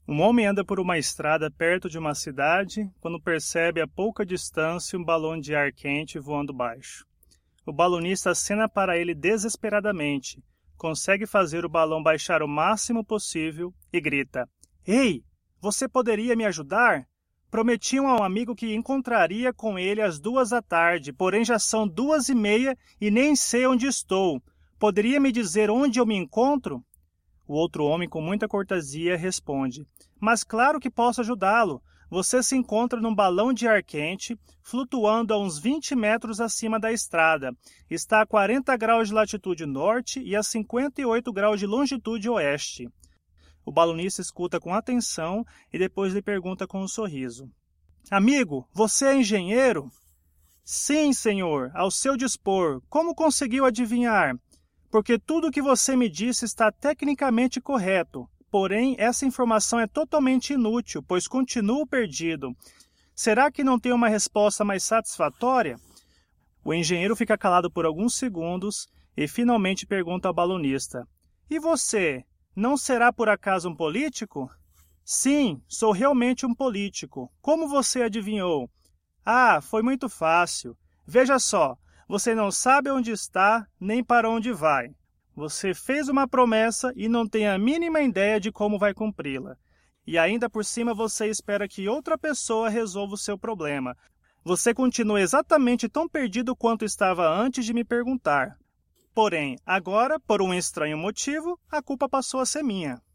Um homem anda por uma estrada perto de uma cidade quando percebe a pouca distância um balão de ar quente voando baixo. O balonista acena para ele desesperadamente, consegue fazer o balão baixar o máximo possível e grita: "Ei, você poderia me ajudar? Prometi a um amigo que encontraria com ele às 14h, porém já são 14h30 e nem sei onde estou. Poderia me dizer onde eu me encontro?" O outro homem, com muita cortesia, responde: "Mas claro que posso ajudá-lo. Você se encontra num balão de ar quente, flutuando a uns 20 metros acima da estrada. Está a 40 graus de latitude norte e a 58 graus de longitude oeste." O balonista escuta com atenção e depois lhe pergunta com um sorriso: "Amigo, você é engenheiro?" "Sim, senhor, ao seu dispor. Como conseguiu adivinhar?" "Porque tudo o que você me disse está tecnicamente correto. Porém, essa informação é totalmente inútil, pois continuo perdido. Será que não tem uma resposta mais satisfatória?" O engenheiro fica calado por alguns segundos e finalmente pergunta ao balonista: "E você, não será por acaso um político?" "Sim, sou realmente um político. Como você adivinhou?" "Ah, foi muito fácil. Veja só. Você não sabe onde está, nem para onde vai. Você fez uma promessa e não tem a mínima ideia de como vai cumpri-la. E ainda por cima você espera que outra pessoa resolva o seu problema. Você continua exatamente tão perdido quanto estava antes de me perguntar. Porém, agora, por um estranho motivo, a culpa passou a ser minha."